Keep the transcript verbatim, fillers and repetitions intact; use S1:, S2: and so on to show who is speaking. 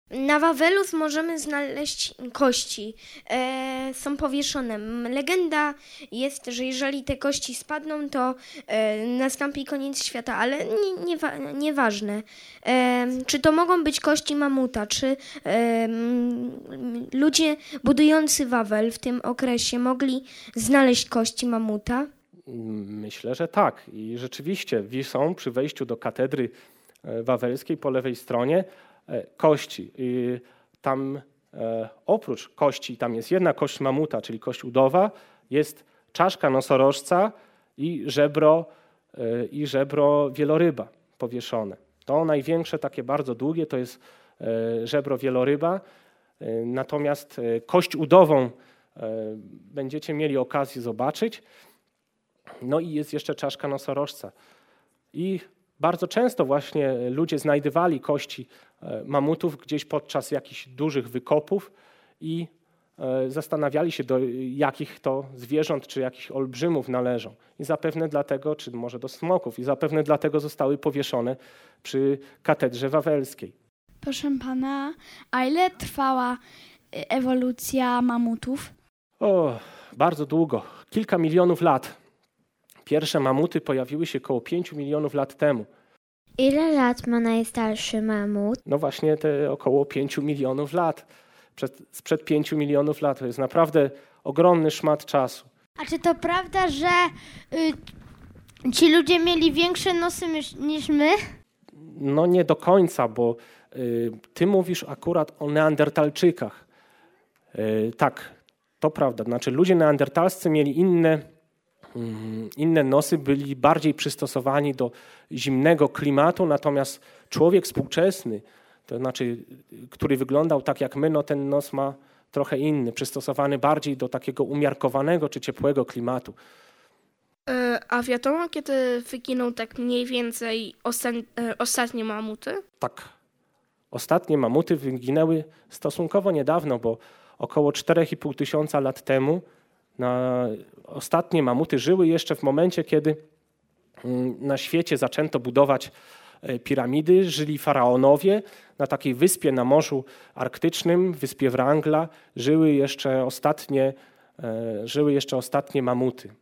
S1: Na Wawelu możemy znaleźć kości, e, są powieszone. Legenda jest, że jeżeli te kości spadną, to e, nastąpi koniec świata, ale nie, nie, nieważne. E, czy to mogą być kości mamuta, czy e, ludzie budujący Wawel w tym okresie mogli znaleźć kości mamuta?
S2: Myślę, że tak. I rzeczywiście są przy wejściu do katedry wawelskiej po lewej stronie kości. I tam e, oprócz kości, tam jest jedna kość mamuta, czyli kość udowa, jest czaszka nosorożca i żebro, e, i żebro wieloryba powieszone. To największe, takie bardzo długie, to jest e, żebro wieloryba. E, natomiast e, kość udową e, będziecie mieli okazję zobaczyć. No i jest jeszcze czaszka nosorożca. I bardzo często właśnie ludzie znajdywali kości mamutów gdzieś podczas jakichś dużych wykopów i zastanawiali się, do jakich to zwierząt czy jakichś olbrzymów należą. I zapewne dlatego, czy może do smoków, i zapewne dlatego zostały powieszone przy katedrze wawelskiej.
S3: Proszę pana, a ile trwała ewolucja mamutów?
S2: O, bardzo długo. Kilka milionów lat. Pierwsze mamuty pojawiły się około pięciu milionów lat temu.
S4: Ile lat ma najstarszy mamut?
S2: No właśnie te około pięciu milionów lat. Przed, sprzed pięciu milionów lat. To jest naprawdę ogromny szmat czasu.
S5: A czy to prawda, że y, ci ludzie mieli większe nosy niż my?
S2: No nie do końca, bo y, ty mówisz akurat o neandertalczykach. Y, tak, to prawda. Znaczy ludzie neandertalscy mieli inne Inne nosy, byli bardziej przystosowani do zimnego klimatu, natomiast człowiek współczesny, to znaczy, który wyglądał tak jak my, no ten nos ma trochę inny, przystosowany bardziej do takiego umiarkowanego czy ciepłego klimatu.
S6: A wiadomo, kiedy wyginą tak mniej więcej osta- ostatnie mamuty?
S2: Tak. Ostatnie mamuty wyginęły stosunkowo niedawno, bo około czterech i pół tysiąca lat temu na ostatnie mamuty żyły jeszcze w momencie, kiedy na świecie zaczęto budować piramidy. Żyli faraonowie na takiej wyspie na Morzu Arktycznym, wyspie Wrangla. Żyły jeszcze ostatnie, żyły jeszcze ostatnie mamuty.